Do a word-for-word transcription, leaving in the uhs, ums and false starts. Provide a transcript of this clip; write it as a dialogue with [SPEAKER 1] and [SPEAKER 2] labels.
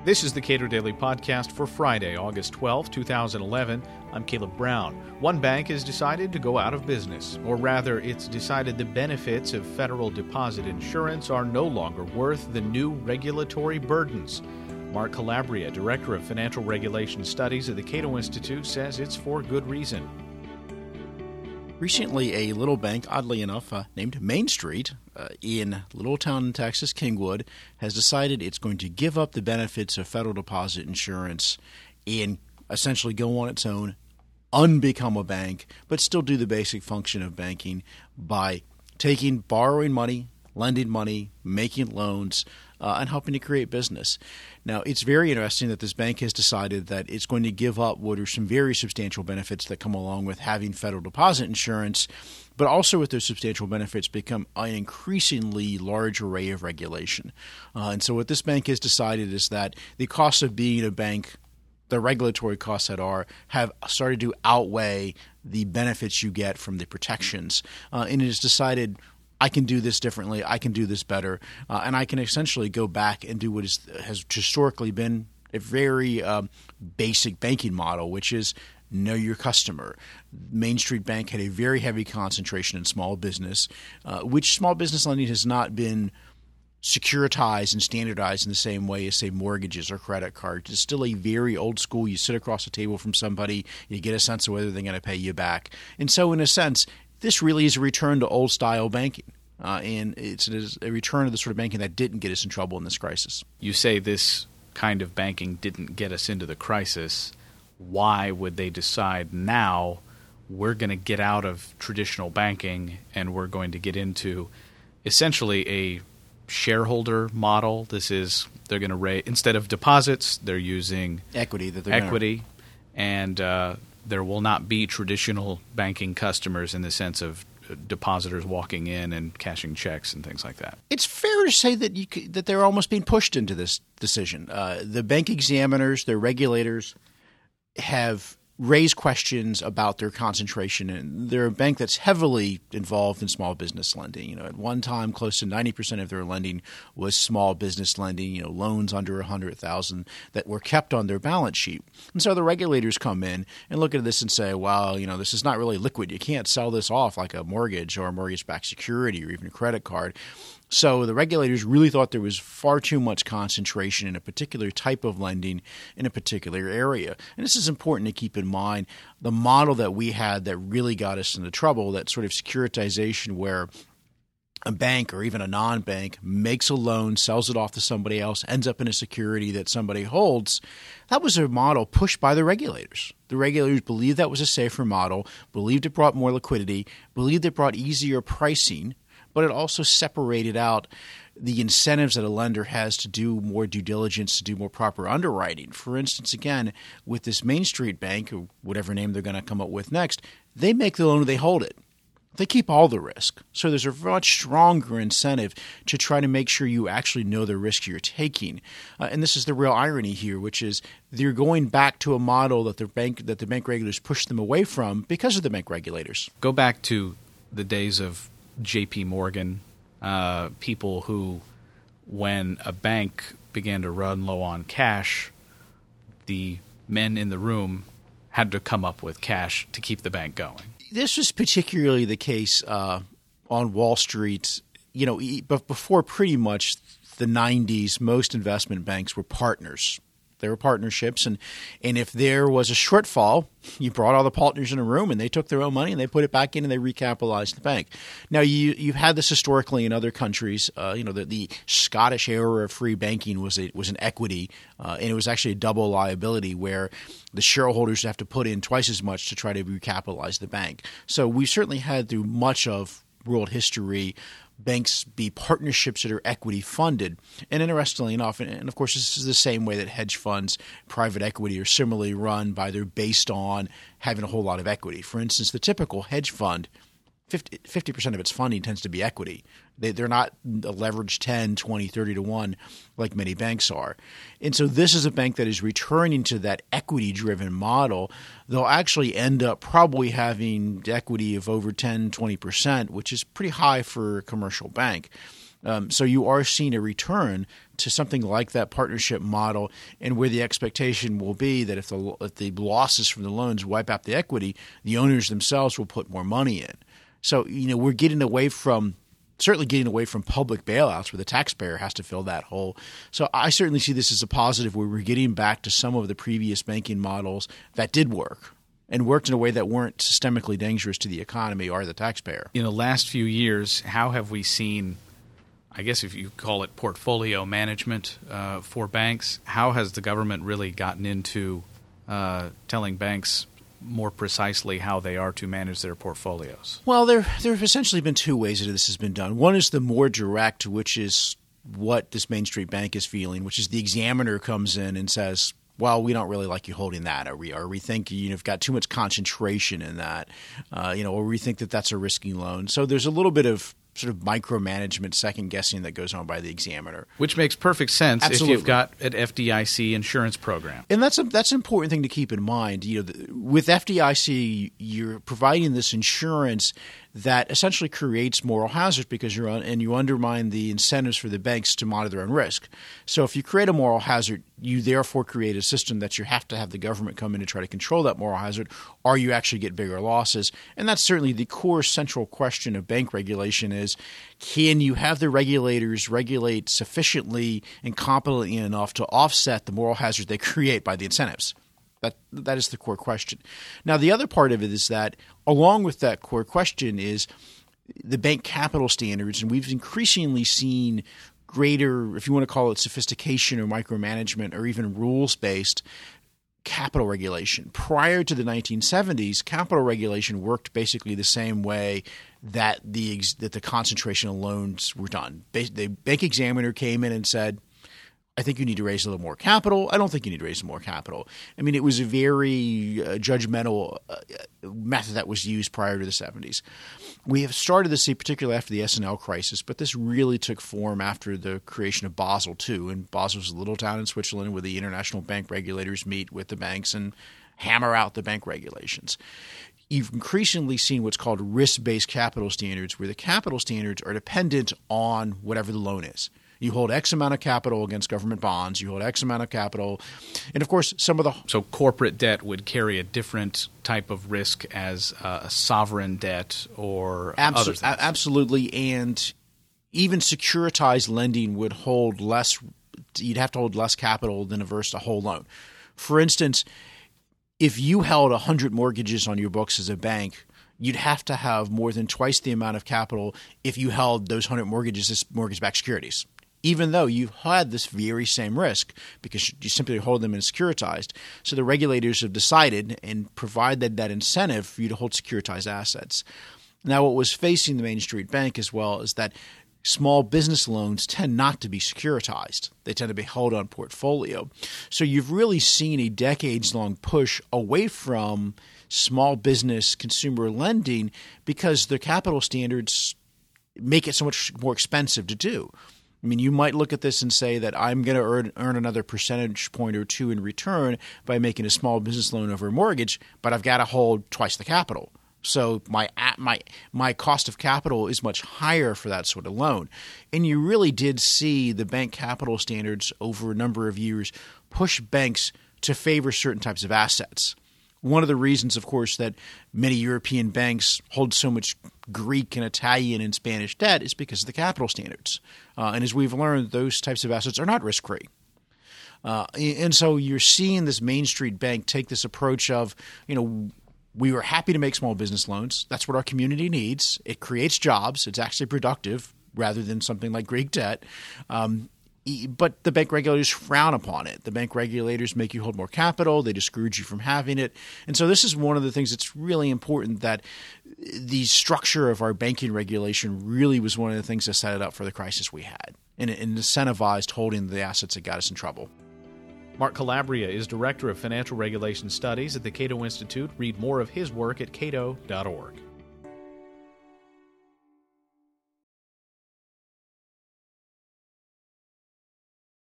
[SPEAKER 1] This is the Cato Daily Podcast for Friday, August twelfth, twenty eleven. I'm Caleb Brown. One bank has decided to go out of business, or rather, it's decided the benefits of federal deposit insurance are no longer worth the new regulatory burdens. Mark Calabria, Director of Financial Regulation Studies at the Cato Institute, says it's for good reason.
[SPEAKER 2] Recently, a little bank, oddly enough, uh, named Main Street uh, in Little Town, Texas, Kingwood, has decided it's going to give up the benefits of federal deposit insurance and essentially go on its own, unbecome a bank, but still do the basic function of banking by taking, borrowing money, lending money, making loans, uh, and helping to create business. Now, it's very interesting that this bank has decided that it's going to give up what are some very substantial benefits that come along with having federal deposit insurance, but also with those substantial benefits become an increasingly large array of regulation. Uh, and so what this bank has decided is that the cost of being a bank, the regulatory costs that are, have started to outweigh the benefits you get from the protections. Uh, and it has decided, I can do this differently, I can do this better, uh, and I can essentially go back and do what is, has historically been a very um, basic banking model, which is know your customer. Main Street Bank had a very heavy concentration in small business, uh, which small business lending has not been securitized and standardized in the same way as, say, mortgages or credit cards. It's still a very old school. You sit across the table from somebody, you get a sense of whether they're going to pay you back. And so in a sense, this really is a return to old-style banking, uh, and it's a return to the sort of banking that didn't get us in trouble in this crisis.
[SPEAKER 1] You say this kind of banking didn't get us into the crisis. Why would they decide now we're going to get out of traditional banking and we're going to get into essentially a shareholder model? This is they're going to raise instead of deposits, they're using
[SPEAKER 2] equity that they're
[SPEAKER 1] equity,
[SPEAKER 2] gonna...
[SPEAKER 1] and uh, there will not be traditional banking customers in the sense of depositors walking in and cashing checks and things like that.
[SPEAKER 2] It's fair to say that you could, that they're almost being pushed into this decision. Uh, the bank examiners, their regulators, have raised questions about their concentration, and they're a bank that's heavily involved in small business lending. You know, at one time, close to ninety percent of their lending was small business lending. You know, loans under a hundred thousand that were kept on their balance sheet. And so the regulators come in and look at this and say, "Well, you know, this is not really liquid. You can't sell this off like a mortgage or a mortgage-backed security or even a credit card." So the regulators really thought there was far too much concentration in a particular type of lending in a particular area. And this is important to keep in mind. The model that we had that really got us into trouble, that sort of securitization where a bank or even a non-bank makes a loan, sells it off to somebody else, ends up in a security that somebody holds, that was a model pushed by the regulators. The regulators believed that was a safer model, believed it brought more liquidity, believed it brought easier pricing, but it also separated out the incentives that a lender has to do more due diligence, to do more proper underwriting. For instance, again, with this Main Street Bank, or whatever name they're going to come up with next, they make the loan or they hold it. They keep all the risk. So there's a much stronger incentive to try to make sure you actually know the risk you're taking. Uh, and this is the real irony here, which is they're going back to a model that the bank that the bank regulators pushed them away from because of the bank regulators.
[SPEAKER 1] Go back to the days of J P Morgan, uh, people who, when a bank began to run low on cash, the men in the room had to come up with cash to keep the bank going.
[SPEAKER 2] This was particularly the case uh, on Wall Street. You know, but before pretty much the nineties, most investment banks were partners. They were partnerships, and, and if there was a shortfall, you brought all the partners in a room, and they took their own money, and they put it back in, and they recapitalized the bank. Now, you, you've had this historically in other countries. Uh, you know, the, the Scottish era of free banking was a, was an equity, uh, and it was actually a double liability where the shareholders have to put in twice as much to try to recapitalize the bank. So we certainly had through much of world history banks be partnerships that are equity funded. And interestingly enough, and of course this is the same way that hedge funds, private equity are similarly run by they're based on having a whole lot of equity. For instance, the typical hedge fund, fifty percent of its funding tends to be equity. They, they're not a leveraged ten, twenty, thirty to one like many banks are. And so this is a bank that is returning to that equity-driven model. They'll actually end up probably having equity of over ten, twenty percent, which is pretty high for a commercial bank. Um, so you are seeing a return to something like that partnership model, and where the expectation will be that if the if the losses from the loans wipe out the equity, the owners themselves will put more money in. So you know we're getting away from certainly getting away from public bailouts where the taxpayer has to fill that hole. So I certainly see this as a positive where we're getting back to some of the previous banking models that did work and worked in a way that weren't systemically dangerous to the economy or the taxpayer.
[SPEAKER 1] In the last few years, how have we seen, I guess if you call it portfolio management uh, for banks, how has the government really gotten into uh, telling banks more precisely how they are to manage their portfolios?
[SPEAKER 2] Well, there there have essentially been two ways that this has been done. One is the more direct, which is what this Main Street Bank is feeling, which is the examiner comes in and says, well, we don't really like you holding that, or we or we think you know, you've got too much concentration in that, uh, you know, or we think that that's a risky loan. So there's a little bit of sort of micromanagement, second guessing that goes on by the examiner,
[SPEAKER 1] which makes perfect sense.
[SPEAKER 2] Absolutely.
[SPEAKER 1] If you've got an F D I C insurance program.
[SPEAKER 2] And that's a, that's an important thing to keep in mind. You know, the, with F D I C, you're providing this insurance that essentially creates moral hazards because you're on, and you undermine the incentives for the banks to monitor and risk. So if you create a moral hazard, you therefore create a system that you have to have the government come in and try to control that moral hazard, or you actually get bigger losses. And that's certainly the core central question of bank regulation is, can you have the regulators regulate sufficiently and competently enough to offset the moral hazard they create by the incentives? That that is the core question. Now, the other part of it is that along with that core question is the bank capital standards, and we've increasingly seen greater, if you want to call it sophistication or micromanagement or even rules-based capital regulation. Prior to the nineteen seventies, capital regulation worked basically the same way that the that the concentration of loans were done. The bank examiner came in and said, I think you need to raise a little more capital. I don't think you need to raise more capital. I mean, it was a very uh, judgmental uh, method that was used prior to the seventies. We have started to see, particularly after the S and L crisis, but this really took form after the creation of Basel two. And Basel was a little town in Switzerland where the international bank regulators meet with the banks and hammer out the bank regulations. You've increasingly seen what's called risk-based capital standards, where the capital standards are dependent on whatever the loan is. You hold X amount of capital against government bonds. You hold X amount of capital. And, of course, some of the –
[SPEAKER 1] So corporate debt would carry a different type of risk as uh, a sovereign debt or
[SPEAKER 2] Abso-
[SPEAKER 1] other things.
[SPEAKER 2] Absolutely. And even securitized lending would hold less – you'd have to hold less capital than averse a whole loan. For instance, if you held one hundred mortgages on your books as a bank – you'd have to have more than twice the amount of capital if you held those one hundred mortgages as mortgage-backed securities, even though you had this very same risk because you simply hold them in securitized. So the regulators have decided and provided that incentive for you to hold securitized assets. Now, what was facing the Main Street Bank as well is that small business loans tend not to be securitized. They tend to be held on portfolio. So you've really seen a decades-long push away from small business consumer lending because the capital standards make it so much more expensive to do. I mean, you might look at this and say that I'm going to earn, earn another percentage point or two in return by making a small business loan over a mortgage, but I've got to hold twice the capital. So my my my cost of capital is much higher for that sort of loan. And you really did see the bank capital standards over a number of years push banks to favor certain types of assets. One of the reasons, of course, that many European banks hold so much Greek and Italian and Spanish debt is because of the capital standards. Uh, and as we've learned, those types of assets are not risk-free. Uh, and so you're seeing this Main Street Bank take this approach of, you know, we were happy to make small business loans. That's what our community needs. It creates jobs. It's actually productive rather than something like Greek debt. Um, But the bank regulators frown upon it. The bank regulators make you hold more capital. They discourage you from having it. And so this is one of the things that's really important, that the structure of our banking regulation really was one of the things that set it up for the crisis we had, and it incentivized holding the assets that got us in trouble.
[SPEAKER 1] Mark Calabria is Director of Financial Regulation Studies at the Cato Institute. Read more of his work at cato dot org.